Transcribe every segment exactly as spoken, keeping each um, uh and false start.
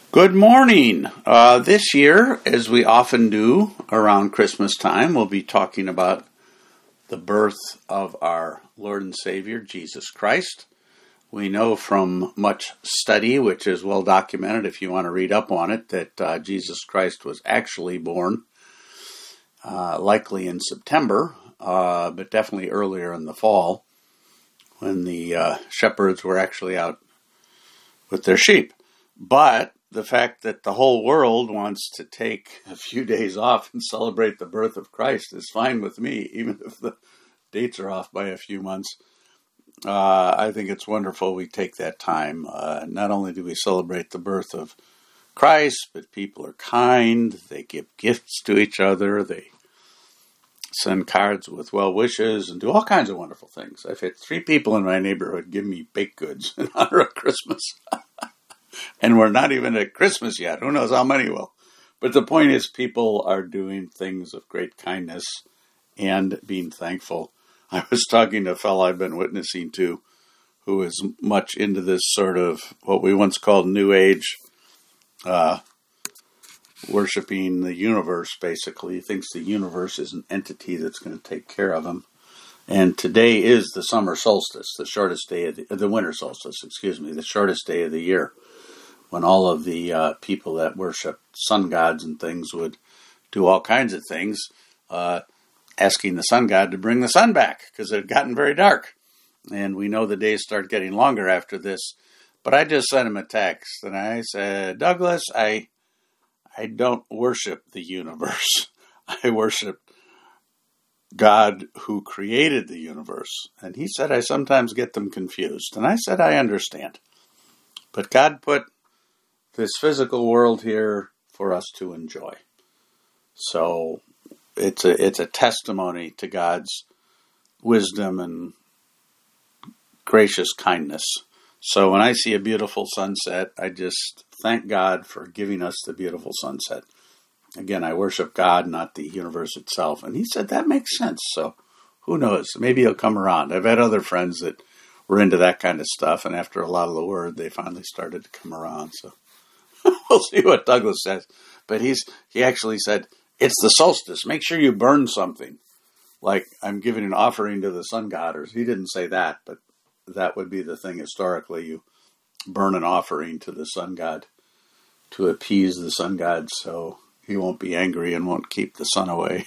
Good morning. Uh, this year, as we often do around Christmas time, we'll be talking about the birth of our Lord and Savior, Jesus Christ. We know from much study, which is well documented if you want to read up on it, that uh, Jesus Christ was actually born uh, likely in September, uh, but definitely earlier in the fall, when the uh, shepherds were actually out with their sheep. But the fact that the whole world wants to take a few days off and celebrate the birth of Christ is fine with me, even if the dates are off by a few months. Uh, I think it's wonderful we take that time. Uh, not only do we celebrate the birth of Christ, but people are kind. They give gifts to each other. They send cards with well wishes and do all kinds of wonderful things. I've had three people in my neighborhood give me baked goods in honor of Christmas. And we're not even at Christmas yet. Who knows how many will. But the point is, people are doing things of great kindness and being thankful. I was talking to a fellow I've been witnessing to who is much into this sort of what we once called New Age, uh, worshiping the universe, basically. He thinks the universe is an entity that's going to take care of him. And today is the summer solstice, the shortest day of the, the winter solstice, excuse me, the shortest day of the year, when all of the uh, people that worship sun gods and things would do all kinds of things, uh, asking the sun god to bring the sun back, because it had gotten very dark. And we know the days start getting longer after this. But I just sent him a text, and I said, Douglas, I, I don't worship the universe. I worship God who created the universe. And he said, I sometimes get them confused. And I said, I understand. But God put this physical world here for us to enjoy. So it's a it's a testimony to God's wisdom and gracious kindness. So when I see a beautiful sunset, I just thank God for giving us the beautiful sunset. Again, I worship God, not the universe itself. And he said, that makes sense. So who knows? Maybe he'll come around. I've had other friends that were into that kind of stuff, and after a lot of the word, they finally started to come around. So we'll see what Douglas says. But he's he actually said, it's the solstice. Make sure you burn something. Like I'm giving an offering to the sun god. Or he didn't say that, but that would be the thing historically. You burn an offering to the sun god to appease the sun god so he won't be angry and won't keep the sun away.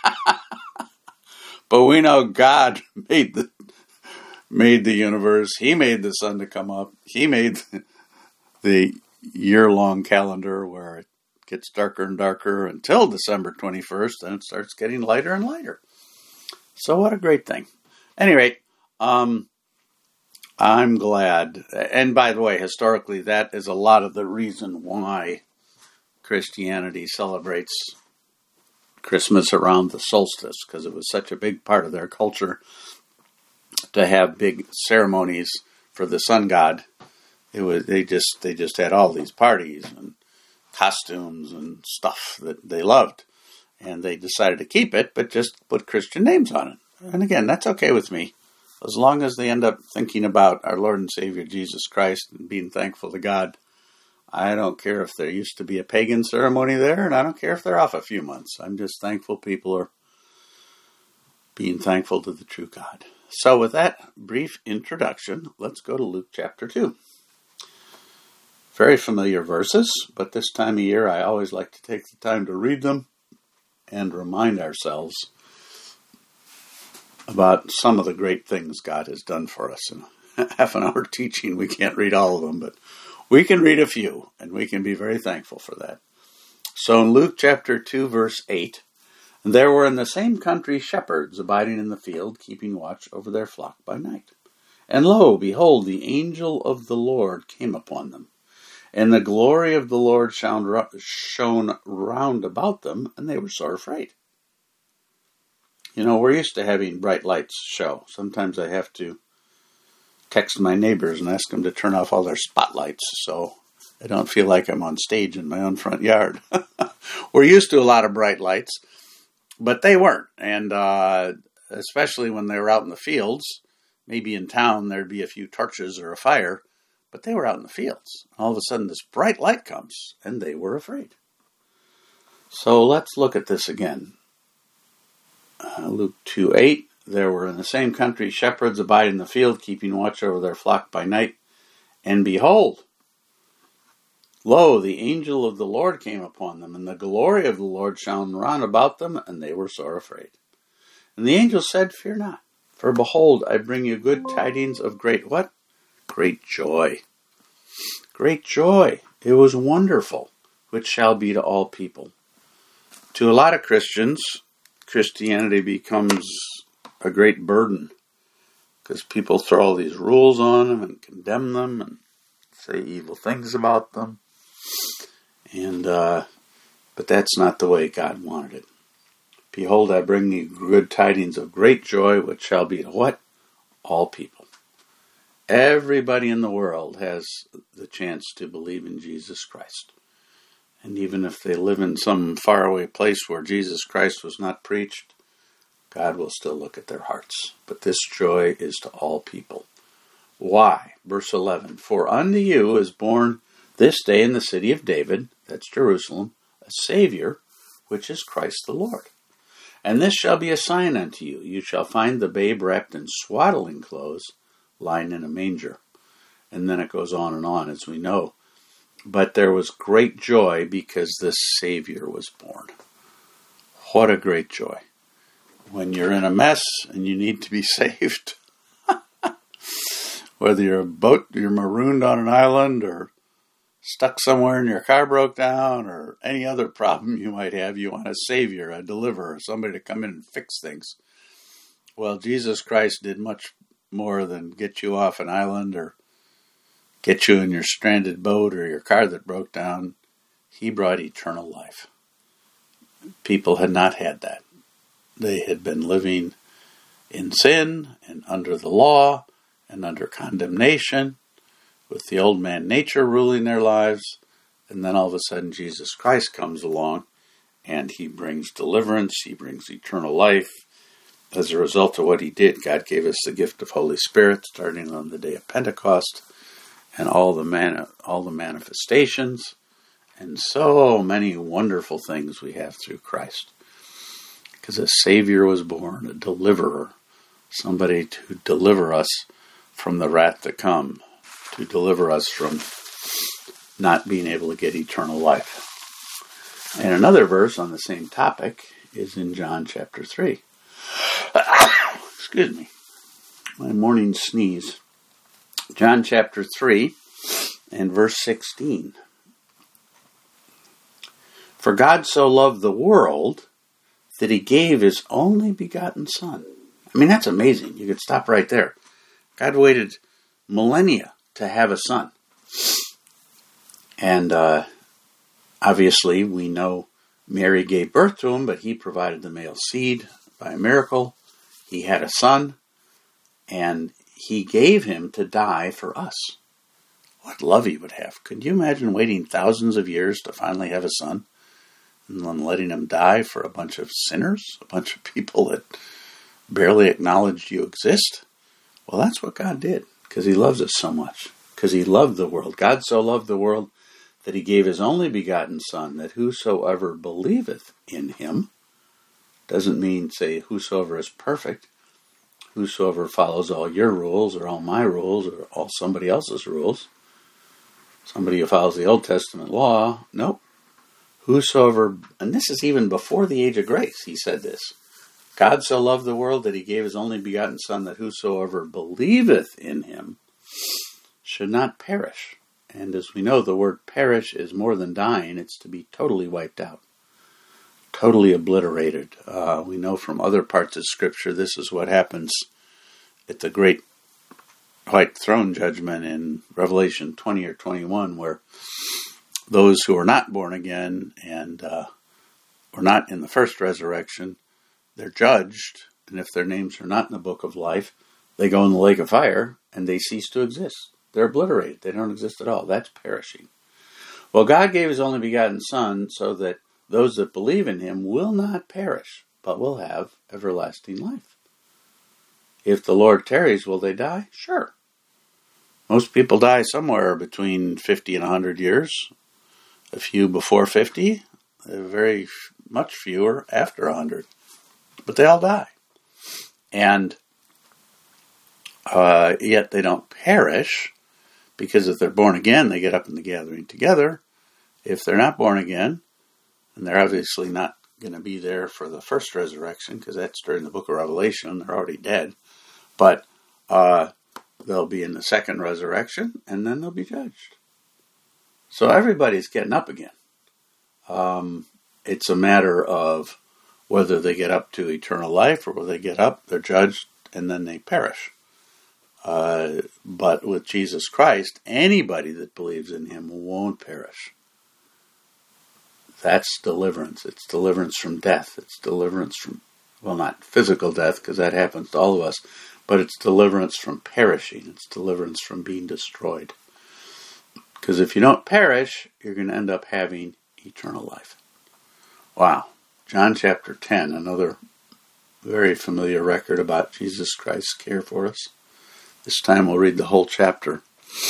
But we know God made the made the universe. He made the sun to come up. He made the, the year-long calendar where it gets darker and darker until December twenty-first, and it starts getting lighter and lighter. So what a great thing. At any rate, um, I'm glad. And by the way, historically, that is a lot of the reason why Christianity celebrates Christmas around the solstice, because it was such a big part of their culture to have big ceremonies for the sun god. It was they just they just had all these parties and costumes and stuff that they loved, and they decided to keep it, but just put Christian names on it. And again, that's okay with me, as long as they end up thinking about our Lord and Savior Jesus Christ and being thankful to God. I don't care if there used to be a pagan ceremony there, and I don't care if they're off a few months. I'm just thankful people are being thankful to the true God. So with that brief introduction, let's go to Luke chapter two. Very familiar verses, but this time of year I always like to take the time to read them and remind ourselves about some of the great things God has done for us. In half an hour teaching, we can't read all of them, but we can read a few, and we can be very thankful for that. So in Luke chapter two, verse eight, there were in the same country shepherds abiding in the field, keeping watch over their flock by night. And lo, behold, the angel of the Lord came upon them, and the glory of the Lord shone round about them, and they were sore afraid. You know, we're used to having bright lights show. Sometimes I have to text my neighbors and ask them to turn off all their spotlights so I don't feel like I'm on stage in my own front yard. We're used to a lot of bright lights, but they weren't. And uh, especially when they were out in the fields, maybe in town there'd be a few torches or a fire, But they were out in the fields. All of a sudden this bright light comes, and they were afraid. So let's look at this again. Uh, Luke two eight, there were in the same country shepherds abiding in the field, keeping watch over their flock by night. And behold, lo, the angel of the Lord came upon them, and the glory of the Lord shone round about them, and they were sore afraid. And the angel said, Fear not, for behold, I bring you good tidings of great what? Great joy. Great joy. It was wonderful, which shall be to all people. To a lot of Christians, Christianity becomes a great burden because people throw all these rules on them and condemn them and say evil things about them. And uh, but that's not the way God wanted it. Behold, I bring you good tidings of great joy, which shall be to what? All people. Everybody in the world has the chance to believe in Jesus Christ. And even if they live in some faraway place where Jesus Christ was not preached, God will still look at their hearts. But this joy is to all people. Why? Verse eleven, For unto you is born this day in the city of David, that's Jerusalem, a Savior, which is Christ the Lord. And this shall be a sign unto you. You shall find the babe wrapped in swaddling clothes, lying in a manger. And then it goes on and on, as we know. But there was great joy because this Savior was born. What a great joy. When you're in a mess and you need to be saved, whether you're a boat, you're marooned on an island, or stuck somewhere and your car broke down, or any other problem you might have, you want a Savior, a deliverer, somebody to come in and fix things. Well, Jesus Christ did much more than get you off an island or get you in your stranded boat or your car that broke down. He brought eternal life. People had not had that. They had been living in sin and under the law and under condemnation, with the old man nature ruling their lives. And then all of a sudden Jesus Christ comes along and he brings deliverance, he brings eternal life. As a result of what he did, God gave us the gift of Holy Spirit starting on the day of Pentecost, and all the man, all the manifestations, and so many wonderful things we have through Christ. Because a Savior was born, a deliverer, somebody to deliver us from the wrath to come, to deliver us from not being able to get eternal life. And another verse on the same topic is in John chapter three. Excuse me. My morning sneeze. John chapter three and verse sixteen. For God so loved the world that he gave his only begotten Son. I mean, that's amazing. You could stop right there. God waited millennia to have a son. And uh, obviously we know Mary gave birth to him, but he provided the male seed by a miracle. He had a son, and he gave him to die for us. What love he would have. Could you imagine waiting thousands of years to finally have a son? And then letting him die for a bunch of sinners? A bunch of people that barely acknowledged you exist? Well, that's what God did, because he loves us so much. Because he loved the world. God so loved the world that he gave his only begotten Son, that whosoever believeth in him, doesn't mean, say, whosoever is perfect, whosoever follows all your rules, or all my rules, or all somebody else's rules, somebody who follows the Old Testament law. Nope. Whosoever, and this is even before the age of grace, he said this. God so loved the world that he gave his only begotten Son, that whosoever believeth in him should not perish. And as we know, the word perish is more than dying. It's to be totally wiped out. Totally obliterated. Uh, we know from other parts of Scripture this is what happens at the great white throne judgment in Revelation twenty or twenty-one, where those who are not born again and uh, are not in the first resurrection, they're judged, and if their names are not in the book of life, they go in the lake of fire, and they cease to exist. They're obliterated. They don't exist at all. That's perishing. Well, God gave his only begotten Son so that those that believe in him will not perish, but will have everlasting life. If the Lord tarries, will they die? Sure. Most people die somewhere between fifty and one hundred years. A few before fifty, very much fewer after one hundred. But they all die. And uh, yet they don't perish, because if they're born again, they get up in the gathering together. If they're not born again, and they're obviously not going to be there for the first resurrection, because that's during the book of Revelation, they're already dead. But uh, they'll be in the second resurrection, and then they'll be judged. So everybody's getting up again. Um, it's a matter of whether they get up to eternal life, or whether they get up, they're judged, and then they perish. Uh, but with Jesus Christ, anybody that believes in him won't perish. That's deliverance. It's deliverance from death. It's deliverance from, well, not physical death, because that happens to all of us, but it's deliverance from perishing. It's deliverance from being destroyed. Because if you don't perish, you're going to end up having eternal life. Wow. John chapter ten, another very familiar record about Jesus Christ's care for us. This time we'll read the whole chapter.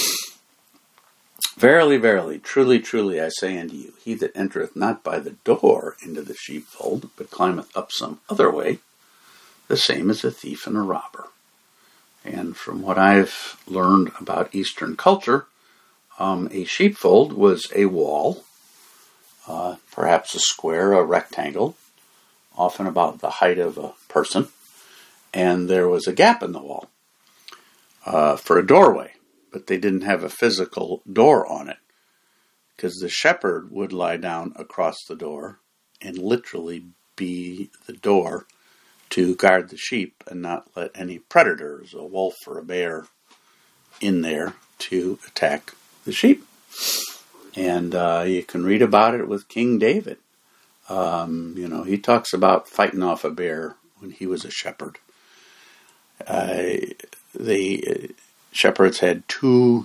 Verily, verily, truly, truly, I say unto you, he that entereth not by the door into the sheepfold, but climbeth up some other way, the same is a thief and a robber. And from what I've learned about Eastern culture, um, a sheepfold was a wall, uh, perhaps a square, a rectangle, often about the height of a person, and there was a gap in the wall uh, for a doorway. But they didn't have a physical door on it, because the shepherd would lie down across the door and literally be the door to guard the sheep and not let any predators, a wolf or a bear, in there to attack the sheep. And uh, you can read about it with King David. Um, you know, he talks about fighting off a bear when he was a shepherd. Uh, the... Shepherds had two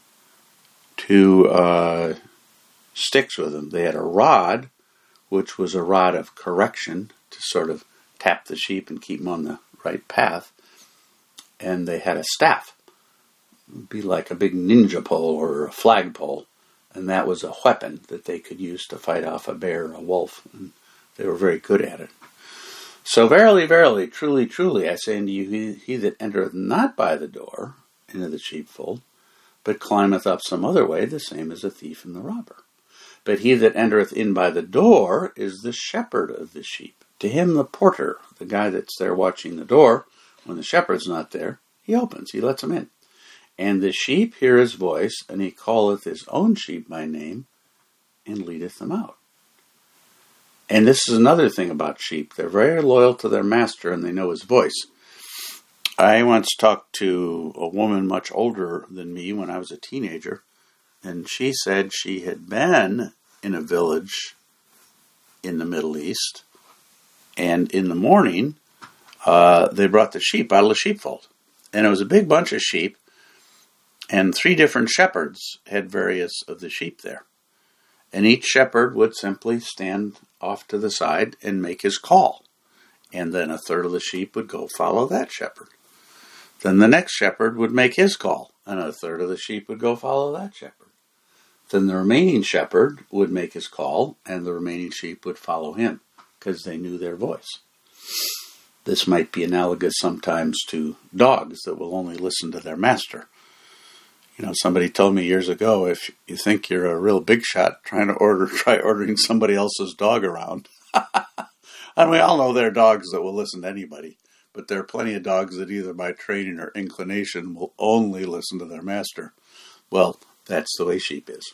two uh, sticks with them. They had a rod, which was a rod of correction to sort of tap the sheep and keep them on the right path. And they had a staff. It would be like a big ninja pole or a flagpole. And that was a weapon that they could use to fight off a bear or a wolf. And they were very good at it. So verily, verily, truly, truly, I say unto you, he, he that entereth not by the door into the sheepfold, but climbeth up some other way, the same as a thief and the robber. But he that entereth in by the door is the shepherd of the sheep. To him the porter, the guy that's there watching the door, when the shepherd's not there, he opens, he lets him in. And the sheep hear his voice, and he calleth his own sheep by name, and leadeth them out. And this is another thing about sheep. They're very loyal to their master, and they know his voice. I once talked to a woman much older than me when I was a teenager, and she said she had been in a village in the Middle East, and in the morning, uh, they brought the sheep out of the sheepfold. And it was a big bunch of sheep, and three different shepherds had various of the sheep there. And each shepherd would simply stand off to the side and make his call. And then a third of the sheep would go follow that shepherd. Then the next shepherd would make his call, and a third of the sheep would go follow that shepherd. Then the remaining shepherd would make his call, and the remaining sheep would follow him, because they knew their voice. This might be analogous sometimes to dogs that will only listen to their master. You know, somebody told me years ago, if you think you're a real big shot, trying to order, try ordering somebody else's dog around. And we all know there are dogs that will listen to anybody. But there are plenty of dogs that either by training or inclination will only listen to their master. Well, that's the way sheep is.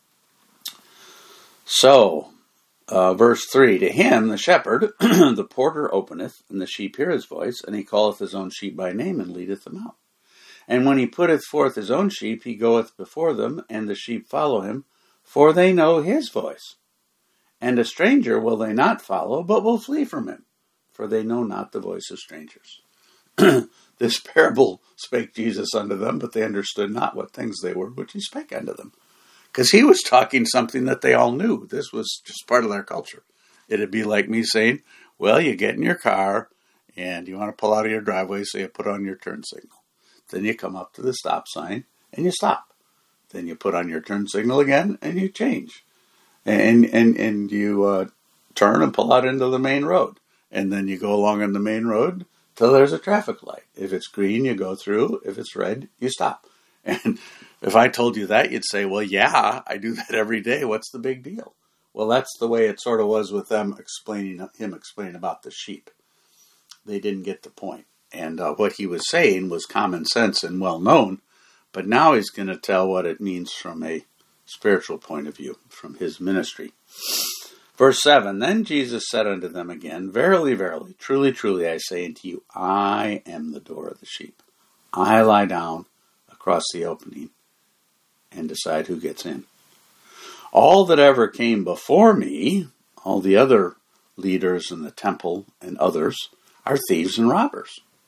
So, uh, verse three, to him, the shepherd, the porter openeth, and the sheep hear his voice, and he calleth his own sheep by name, and leadeth them out. And when he putteth forth his own sheep, he goeth before them, and the sheep follow him, for they know his voice. And a stranger will they not follow, but will flee from him, for they know not the voice of strangers. This parable spake Jesus unto them, but they understood not what things they were which he spake unto them. Because he was talking something that they all knew. This was just part of their culture. It'd be like me saying, well, you get in your car, and you want to pull out of your driveway, so you put on your turn signal. Then you come up to the stop sign, and you stop. Then you put on your turn signal again, and you change. And and, and you uh, turn and pull out into the main road. And then you go along on the main road till there's a traffic light. If it's green, you go through. If it's red, you stop. And if I told you that, you'd say, well, yeah, I do that every day. What's the big deal? Well, that's the way it sort of was with them explaining, him explaining about the sheep. They didn't get the point. And uh, what he was saying was common sense and well known, but now he's going to tell what it means from a spiritual point of view, from his ministry. Verse seven, then Jesus said unto them again, verily, verily, truly, truly, I say unto you, I am the door of the sheep. I lie down across the opening and decide who gets in. All that ever came before me, all the other leaders in the temple and others, are thieves and robbers.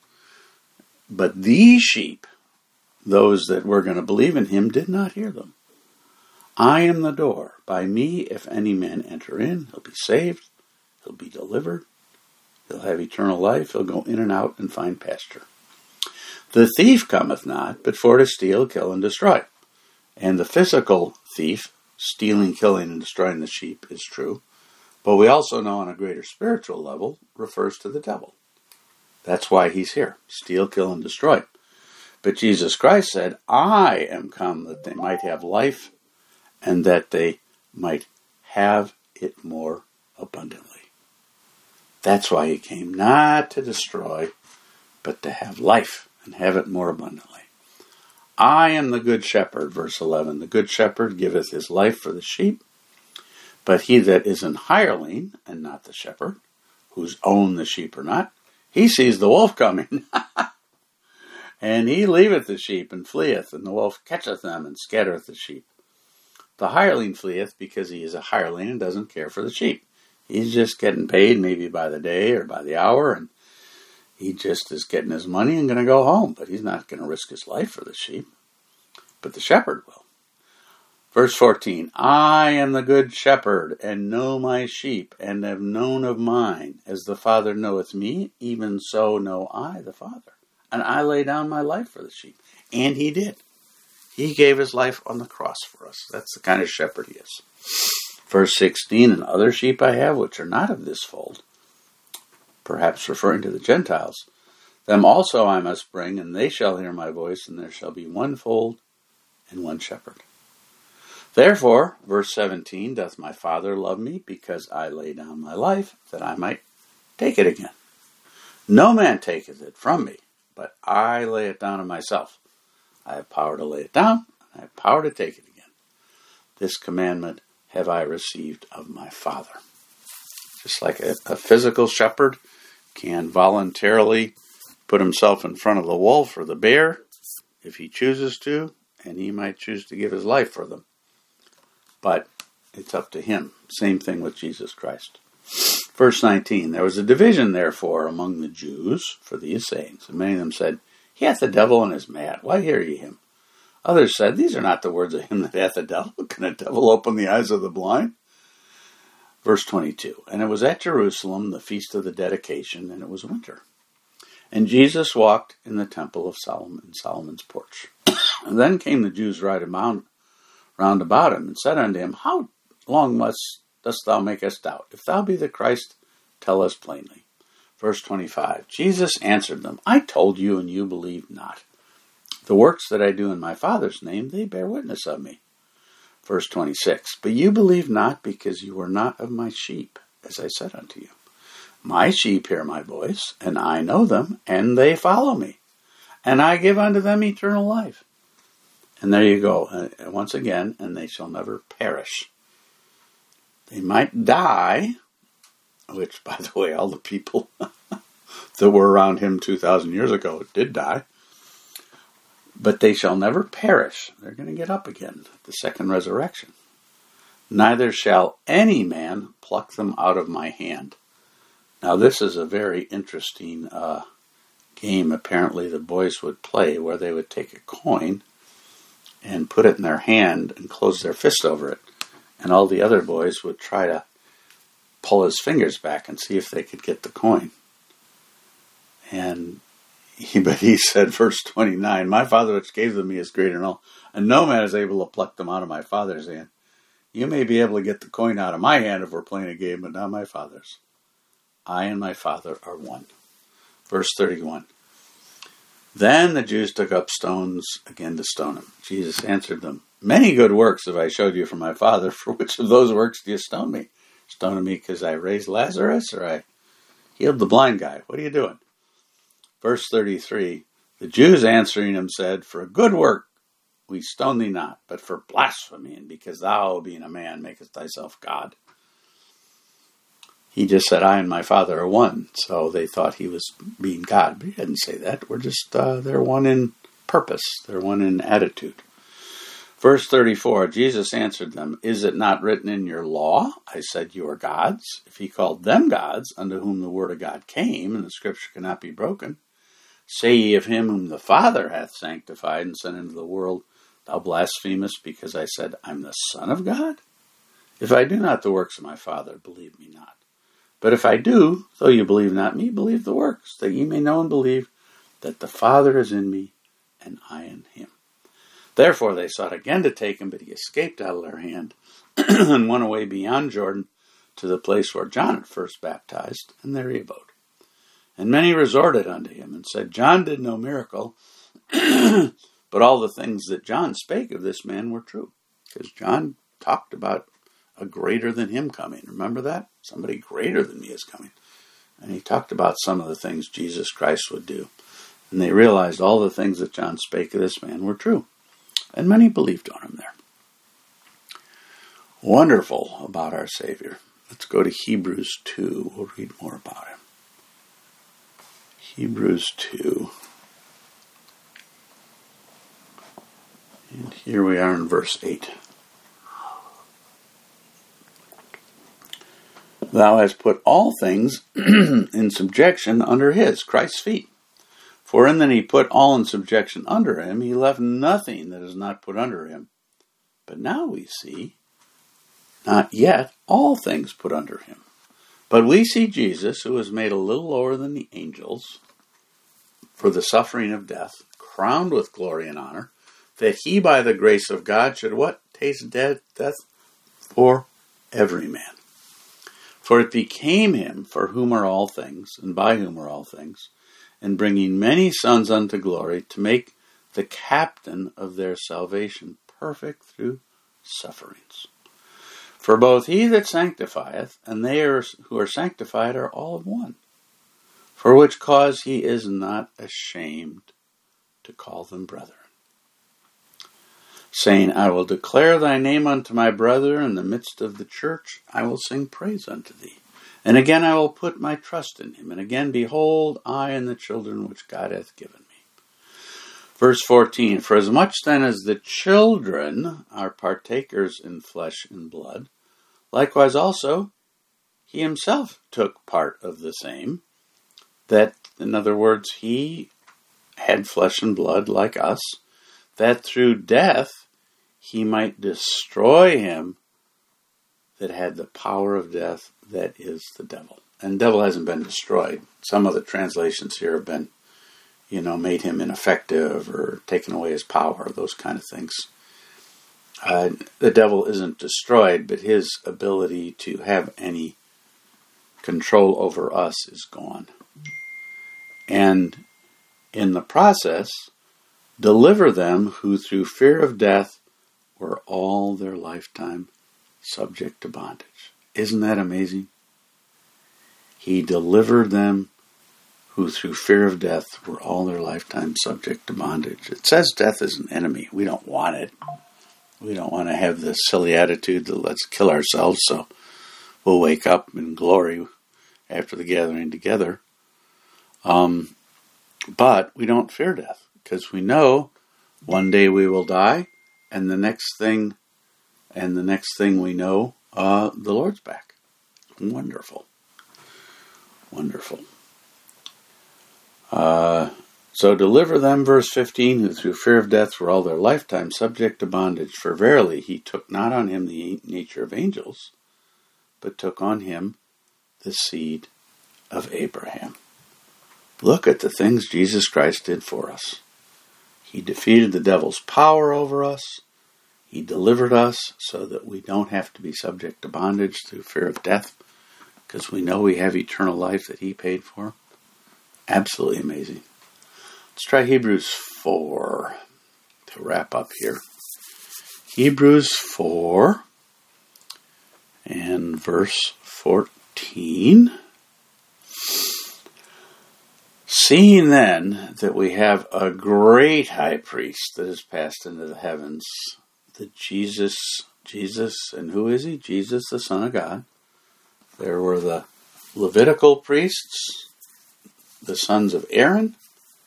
But these sheep, those that were going to believe in him, did not hear them. I am the door. By me, if any man enter in, he'll be saved, he'll be delivered, he'll have eternal life, he'll go in and out and find pasture. The thief cometh not, but for to steal, kill, and destroy. And the physical thief, stealing, killing, and destroying the sheep, is true. But we also know on a greater spiritual level, refers to the devil. That's why he's here. Steal, kill, and destroy. But Jesus Christ said, I am come that they might have life, and that they might have it more abundantly. That's why he came, not to destroy, but to have life, and have it more abundantly. I am the good shepherd, verse eleven. The good shepherd giveth his life for the sheep, but he that is an hireling, and not the shepherd, whose own the sheep are not, he sees the wolf coming, and he leaveth the sheep, and fleeth, and the wolf catcheth them, and scattereth the sheep. The hireling fleeth, because he is a hireling, and doesn't care for the sheep. He's just getting paid, maybe by the day, or by the hour, and he just is getting his money and going to go home, but he's not going to risk his life for the sheep. But the shepherd will. Verse fourteen, I am the good shepherd, and know my sheep, and have known of mine. As the Father knoweth me, even so know I the Father. And I lay down my life for the sheep. And he did. He gave his life on the cross for us. That's the kind of shepherd he is. Verse sixteen, and other sheep I have, which are not of this fold, perhaps referring to the Gentiles. Them also I must bring, and they shall hear my voice, and there shall be one fold and one shepherd. Therefore, verse seventeen, doth my Father love me, because I lay down my life, that I might take it again. No man taketh it from me, but I lay it down of myself. I have power to lay it down, and I have power to take it again. This commandment have I received of my Father. Just like a, a physical shepherd can voluntarily put himself in front of the wolf or the bear, if he chooses to, and he might choose to give his life for them. But it's up to him. Same thing with Jesus Christ. Verse nineteen, there was a division, therefore, among the Jews for these sayings. And many of them said, he hath the devil and is mad. Why hear ye him? Others said, these are not the words of him that hath the devil. Can a devil open the eyes of the blind? Verse twenty-two, and it was at Jerusalem, the feast of the dedication, and it was winter. And Jesus walked in the temple of Solomon, in Solomon's porch. And then came the Jews right about, round about him, and said unto him, how long must dost thou make us doubt? If thou be the Christ, tell us plainly. Verse twenty-five, Jesus answered them, I told you, and you believe not. The works that I do in my Father's name, they bear witness of me. Verse twenty-six, but you believe not, because you are not of my sheep, as I said unto you. My sheep hear my voice, and I know them, and they follow me. And I give unto them eternal life. And there you go, uh, once again, and they shall never perish. They might die, which, by the way, all the people that were around him two thousand years ago did die. But they shall never perish. They're going to get up again at the second resurrection. Neither shall any man pluck them out of my hand. Now this is a very interesting uh, game apparently the boys would play, where they would take a coin and put it in their hand and close their fist over it. And all the other boys would try to pull his fingers back and see if they could get the coin. And He, but he said, verse twenty-nine, my Father which gave them me is greater than all, and no man is able to pluck them out of my Father's hand. You may be able to get the coin out of my hand if we're playing a game, but not my Father's. I and my Father are one. Verse thirty-one. Then the Jews took up stones again to stone him. Jesus answered them, many good works have I showed you from my Father. For which of those works do you stone me? Stoning me because I raised Lazarus, or I healed the blind guy? What are you doing? Verse thirty-three. The Jews answering him said, for a good work we stone thee not, but for blasphemy, and because thou, being a man, makest thyself God. He just said, I and my Father are one. So they thought he was being God. But he didn't say that. We're just, uh, they're one in purpose. They're one in attitude. Verse thirty-four, Jesus answered them, is it not written in your law, I said you are gods? If he called them gods, unto whom the word of God came, and the scripture cannot be broken, say ye of him whom the Father hath sanctified and sent into the world, thou blasphemest, because I said, I'm the Son of God? If I do not the works of my Father, believe me not. But if I do, though you believe not me, believe the works, that ye may know and believe that the Father is in me, and I in him. Therefore they sought again to take him, but he escaped out of their hand, and went away beyond Jordan to the place where John had first baptized, and there he abode. And many resorted unto him, and said, John did no miracle, but all the things that John spake of this man were true. Because John talked about a greater than him coming. Remember that? Somebody greater than me is coming. And he talked about some of the things Jesus Christ would do. And they realized all the things that John spake of this man were true. And many believed on him there. Wonderful about our Savior. Let's go to Hebrews two. We'll read more about him. Hebrews two. And here we are in verse eight. Thou hast put all things in subjection under his, Christ's feet. For in that he put all in subjection under him, he left nothing that is not put under him. But now we see, not yet all things put under him. But we see Jesus, who was made a little lower than the angels, for the suffering of death, crowned with glory and honor, that he by the grace of God should what? Taste death, death for every man. For it became him, for whom are all things, and by whom are all things, and bringing many sons unto glory, to make the captain of their salvation perfect through sufferings. For both he that sanctifieth, and they are, who are sanctified are all of one. For which cause he is not ashamed to call them brethren. Saying, I will declare thy name unto my brother in the midst of the church. I will sing praise unto thee. And again I will put my trust in him. And again, behold, I and the children which God hath given me. Verse fourteen, for as much then as the children are partakers in flesh and blood, likewise also he himself took part of the same. That, in other words, he had flesh and blood like us, that through death he might destroy him that had the power of death, that is the devil. And the devil hasn't been destroyed. Some of the translations here have been, you know, made him ineffective or taken away his power, those kind of things. Uh, the devil isn't destroyed, but his ability to have any control over us is gone. And in the process, deliver them who through fear of death were all their lifetime subject to bondage. Isn't that amazing? He delivered them who through fear of death were all their lifetime subject to bondage. It says death is an enemy. We don't want it. We don't want to have this silly attitude that let's kill ourselves so we'll wake up in glory after the gathering together. Um, but we don't fear death because we know one day we will die, and the next thing, and the next thing we know, uh, the Lord's back. Wonderful. Wonderful. Uh, so deliver them, verse fifteen, who through fear of death were all their lifetime subject to bondage. For verily he took not on him the nature of angels, but took on him the seed of Abraham. Look at the things Jesus Christ did for us. He defeated the devil's power over us. He delivered us so that we don't have to be subject to bondage through fear of death, because we know we have eternal life that he paid for. Absolutely amazing. Let's try Hebrews four to wrap up here. Hebrews four and verse fourteen. Seeing then that we have a great high priest that has passed into the heavens, the Jesus, Jesus, and who is he? Jesus, the Son of God. There were the Levitical priests, the sons of Aaron,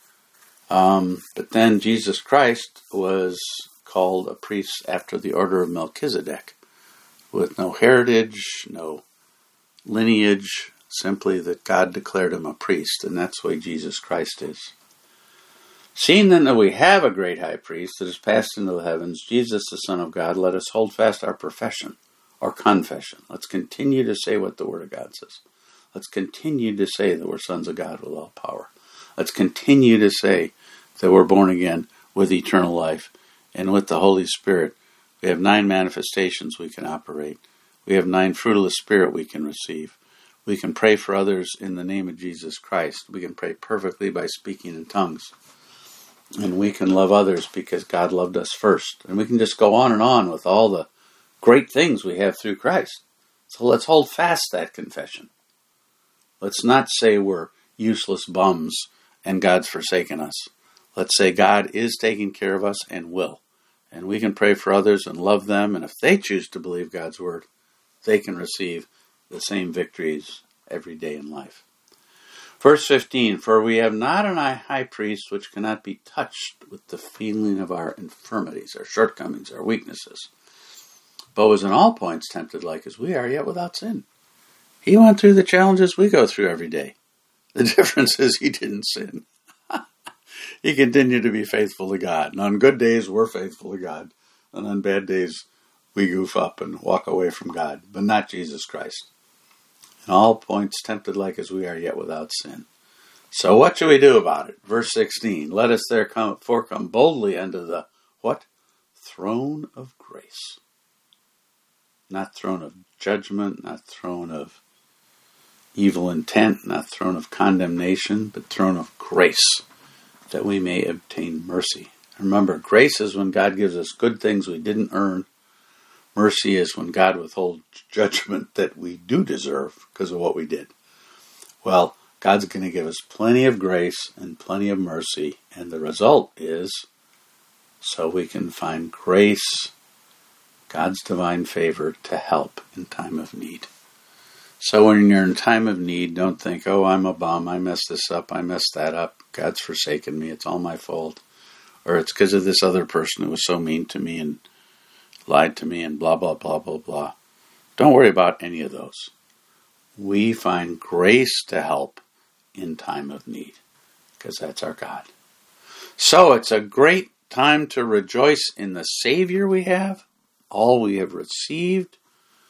um, but then Jesus Christ was called a priest after the order of Melchizedek, with no heritage, no lineage, simply that God declared him a priest, and that's the way Jesus Christ is. Seeing then that we have a great high priest that has passed into the heavens, Jesus the Son of God, let us hold fast our profession, or confession. Let's continue to say what the Word of God says. Let's continue to say that we're sons of God with all power. Let's continue to say that we're born again with eternal life, and with the Holy Spirit. We have nine manifestations we can operate. We have nine fruit of the Spirit we can receive. We can pray for others in the name of Jesus Christ. We can pray perfectly by speaking in tongues. And we can love others because God loved us first. And we can just go on and on with all the great things we have through Christ. So let's hold fast that confession. Let's not say we're useless bums and God's forsaken us. Let's say God is taking care of us and will. And we can pray for others and love them. And if they choose to believe God's word, they can receive the same victories every day in life. Verse fifteen, for we have not an high priest which cannot be touched with the feeling of our infirmities, our shortcomings, our weaknesses, but was in all points tempted like as we are, yet without sin. He went through the challenges we go through every day. The difference is he didn't sin. He continued to be faithful to God. And on good days, we're faithful to God. And on bad days, we goof up and walk away from God. But not Jesus Christ. In all points tempted like as we are, yet without sin. So what should we do about it? Verse sixteen, let us therefore come boldly unto the, what? Throne of grace. Not throne of judgment, not throne of evil intent, not throne of condemnation, but throne of grace, that we may obtain mercy. Remember, grace is when God gives us good things we didn't earn. Mercy is when God withholds judgment that we do deserve because of what we did. Well, God's going to give us plenty of grace and plenty of mercy, and the result is so we can find grace, God's divine favor, to help in time of need. So when you're in time of need, don't think, oh, I'm a bum, I messed this up, I messed that up, God's forsaken me, it's all my fault. Or it's because of this other person who was so mean to me and lied to me and blah, blah, blah, blah, blah. Don't worry about any of those. We find grace to help in time of need, because that's our God. So it's a great time to rejoice in the Savior we have, all we have received.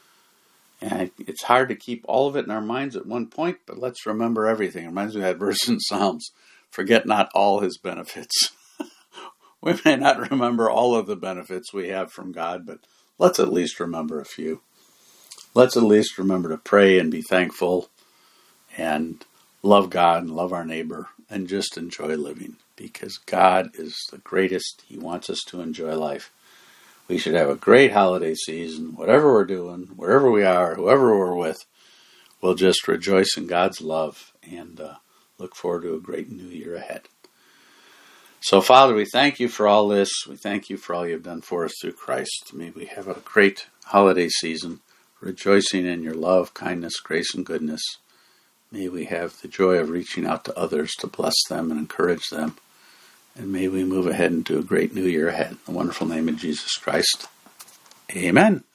And it's hard to keep all of it in our minds at one point, but let's remember everything. It reminds me of that verse in Psalms, forget not all his benefits. We may not remember all of the benefits we have from God, but let's at least remember a few. Let's at least remember to pray and be thankful and love God and love our neighbor and just enjoy living, because God is the greatest. He wants us to enjoy life. We should have a great holiday season. Whatever we're doing, wherever we are, whoever we're with, we'll just rejoice in God's love and uh, look forward to a great new year ahead. So, Father, we thank you for all this. We thank you for all you've done for us through Christ. May we have a great holiday season, rejoicing in your love, kindness, grace, and goodness. May we have the joy of reaching out to others to bless them and encourage them. And may we move ahead into a great new year ahead. In the wonderful name of Jesus Christ. Amen.